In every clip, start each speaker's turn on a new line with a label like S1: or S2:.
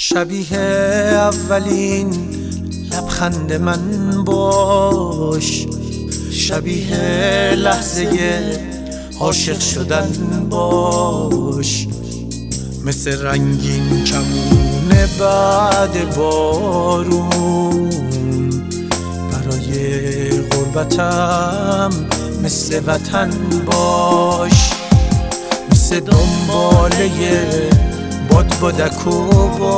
S1: شبیه اولین لبخند من باش، شبیه لحظه عاشق شدن باش، مثل رنگین کمون بعد بارون برای غربتم، مثل وطن باش، مثل دنباله بادک و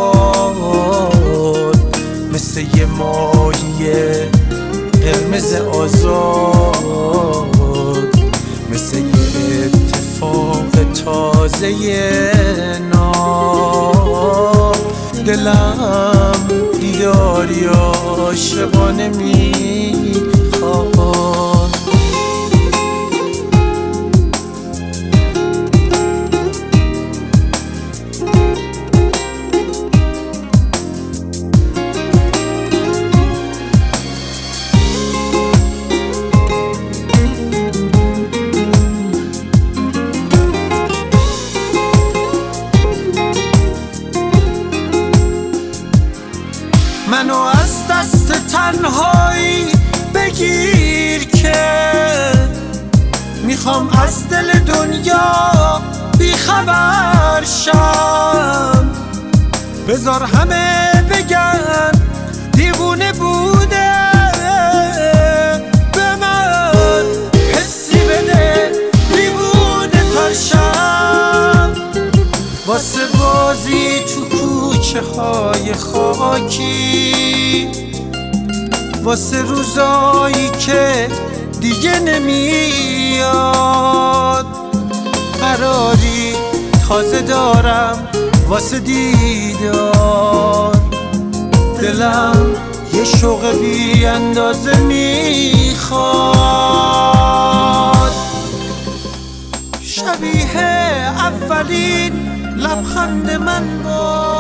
S1: باد، مثل یه ماهی قرمز آزاد، مثل یه اتفاق تازه ناب. دلم دیداری عاشقانه میخواد. منو از دست تنهایی بگیر که میخوام از دل دنیا بیخبر شم. بذار همه بگن دیوونه بوده، به من حسی بده دیوونه ترشم. واسه بازی تو کوچه های خاکی، واسه روزایی که دیگه نمیاد، قراری تازه دارم واسه دیدار. دلم یه شوق بی اندازه میخواد. شبیه اولین لبخند من